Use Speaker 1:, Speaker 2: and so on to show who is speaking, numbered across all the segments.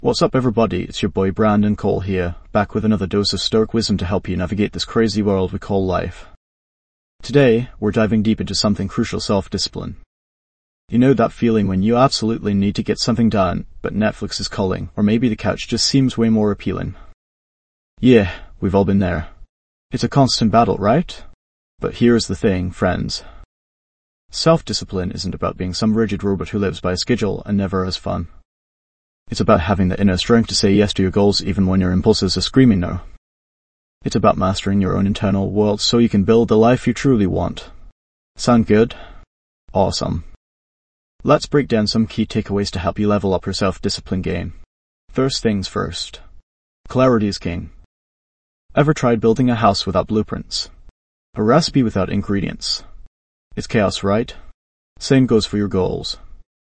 Speaker 1: What's up, everybody? It's your boy Brandon Cole here, back with another dose of Stoic wisdom to help you navigate this crazy world we call life. Today, we're diving deep into something crucial: self-discipline. You know that feeling when you absolutely need to get something done, but Netflix is calling, or maybe the couch just seems way more appealing. Yeah, we've all been there. It's a constant battle, right? But here's the thing, friends. Self-discipline isn't about being some rigid robot who lives by a schedule and never has fun. It's about having the inner strength to say yes to your goals even when your impulses are screaming no. It's about mastering your own internal world so you can build the life you truly want. Sound good? Awesome. Let's break down some key takeaways to help you level up your self-discipline game. First things first. Clarity is king. Ever tried building a house without blueprints? A recipe without ingredients? It's chaos, right? Same goes for your goals.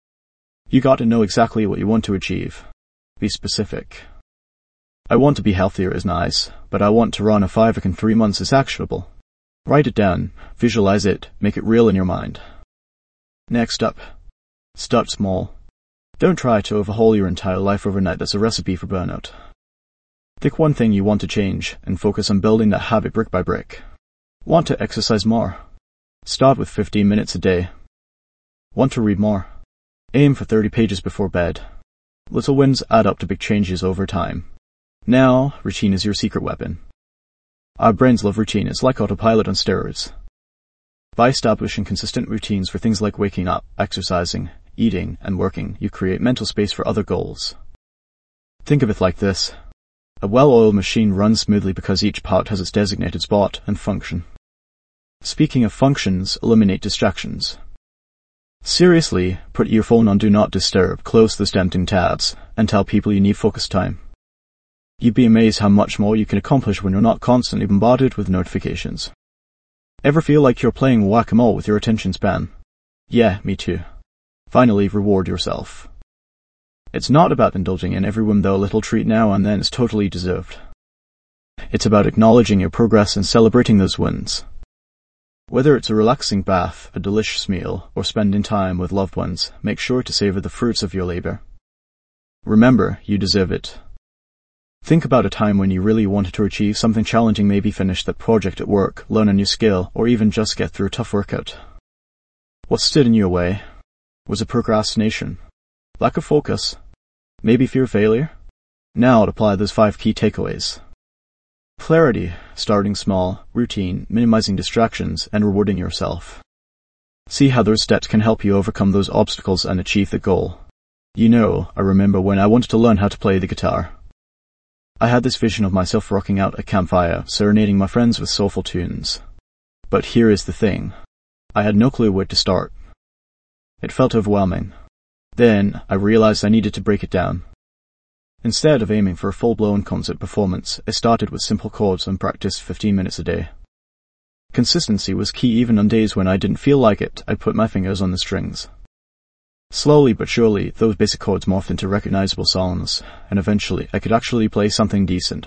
Speaker 1: You got to know exactly what you want to achieve. Be specific. I want to be healthier is nice, but I want to run a 5K in 3 months is actionable. Write it down, visualize it, make it real in your mind. Next up, start small. Don't try to overhaul your entire life overnight. That's a recipe for burnout. Pick one thing you want to change and focus on building that habit brick by brick. Want to exercise more? Start with 15 minutes a day. Want to read more? Aim for 30 pages before bed. Little wins add up to big changes over time. Now, routine is your secret weapon. Our brains love routine. It's like autopilot on steroids. By establishing consistent routines for things like waking up, exercising, eating, and working, you create mental space for other goals. Think of it like this. A well-oiled machine runs smoothly because each part has its designated spot and function. Speaking of functions, eliminate distractions. Seriously, put your phone on Do Not Disturb, close those tempting tabs, and tell people you need focus time. You'd be amazed how much more you can accomplish when you're not constantly bombarded with notifications. Ever feel like you're playing whack-a-mole with your attention span? Yeah, me too. Finally, reward yourself. It's not about indulging in every whim, though. A little treat now and then is totally deserved. It's about acknowledging your progress and celebrating those wins. Whether it's a relaxing bath, a delicious meal, or spending time with loved ones, make sure to savor the fruits of your labor. Remember, you deserve it. Think about a time when you really wanted to achieve something challenging, maybe finish that project at work, learn a new skill, or even just get through a tough workout. What stood in your way? Was it procrastination? Lack of focus? Maybe fear of failure? Now apply those 5 key takeaways. Clarity, starting small, routine, minimizing distractions, and rewarding yourself. See how those steps can help you overcome those obstacles and achieve the goal. You know, I remember when I wanted to learn how to play the guitar. I had this vision of myself rocking out a campfire, serenading my friends with soulful tunes. But here is the thing. I had no clue where to start. It felt overwhelming. Then, I realized I needed to break it down. Instead of aiming for a full-blown concert performance, I started with simple chords and practiced 15 minutes a day. Consistency was key. Even on days when I didn't feel like it, I put my fingers on the strings. Slowly but surely, those basic chords morphed into recognizable songs, and eventually I could actually play something decent.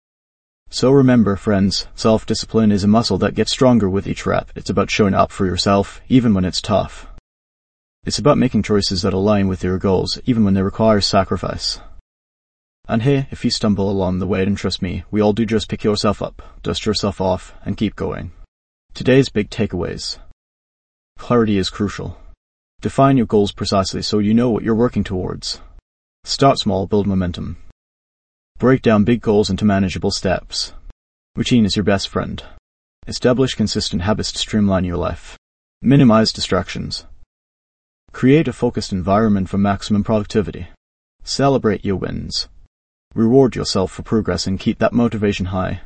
Speaker 1: So remember, friends, self-discipline is a muscle that gets stronger with each rep. It's about showing up for yourself, even when it's tough. It's about making choices that align with your goals, even when they require sacrifice. And hey, if you stumble along the way, then trust me, we all do. Just pick yourself up, dust yourself off, and keep going. Today's big takeaways. Clarity is crucial. Define your goals precisely so you know what you're working towards. Start small, build momentum. Break down big goals into manageable steps. Routine is your best friend. Establish consistent habits to streamline your life. Minimize distractions. Create a focused environment for maximum productivity. Celebrate your wins. Reward yourself for progress and keep that motivation high.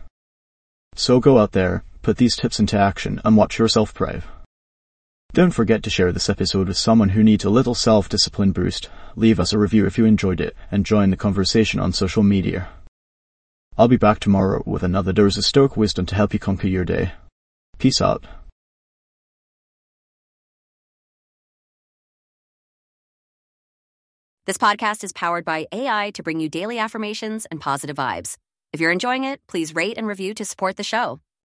Speaker 1: So go out there, put these tips into action, and watch yourself thrive. Don't forget to share this episode with someone who needs a little self-discipline boost. Leave us a review if you enjoyed it, and join the conversation on social media. I'll be back tomorrow with another dose of Stoic wisdom to help you conquer your day. Peace out.
Speaker 2: This podcast is powered by AI to bring you daily affirmations and positive vibes. If you're enjoying it, please rate and review to support the show.